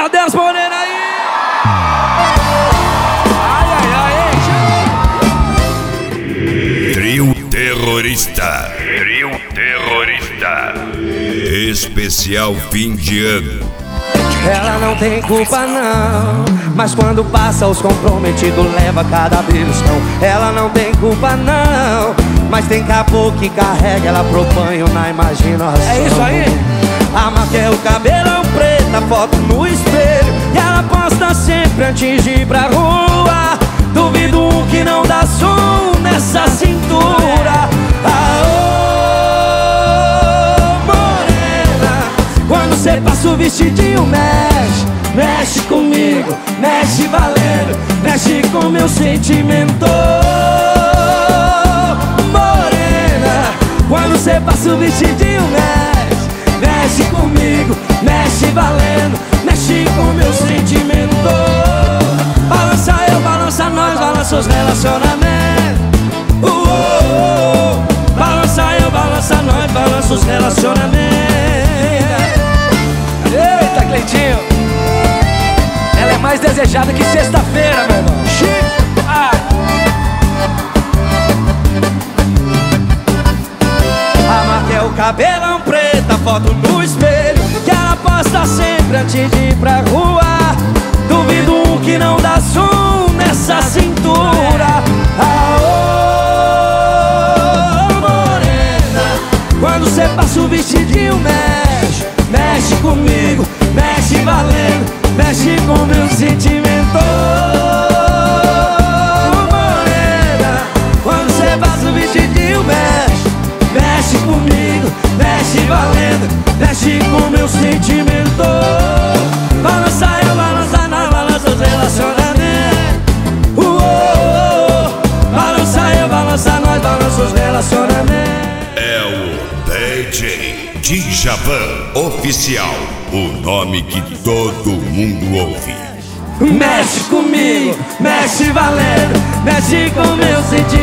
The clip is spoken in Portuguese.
Cadê as morenas aí? Trio Terrorista. Trio Terrorista. Especial fim de ano. Ela não tem culpa não, mas quando passa os comprometidos leva cada beliscão. Ela não tem culpa não, mas tem caboclo que carrega ela pro banho na imaginação. É isso aí. A marca é o cabelão preto, a foto no espelho, e ela posta sempre antes de ir pra rua. Duvido que não dá som nessa cintura. Quando cê passa o vestidinho, mexe, mexe comigo, mexe valendo, mexe com meu sentimento. Morena, quando cê passa o vestidinho, mexe, mexe comigo, mexe valendo, mexe com meu sentimento. Balança eu, balança nós, balança os relacionamentos. Balança eu, balança nós, balança os relacionamentos. Eita, Cleitinho, ela é mais desejada que sexta-feira, meu irmão. A marca é o cabelão preto, a foto no espelho, que ela posta sempre antes de ir pra rua. Duvido que não dá som nessa cintura. Morena, quando cê passa o vestidinho, mexe, mexe comigo, mexe valendo, mexe com meu sentimento. Morena, quando cê passa o vestidinho, mexe, mexe comigo, mexe valendo, mexe com meu sentimento. Balança eu, balança nós, balança os relacionamentos. Balança eu, balança nós, balança os relacionamentos. É o DJ Djavan Oficial, o nome que todo mundo ouve. Mexe comigo, mexe valendo, mexe com meu sentimento.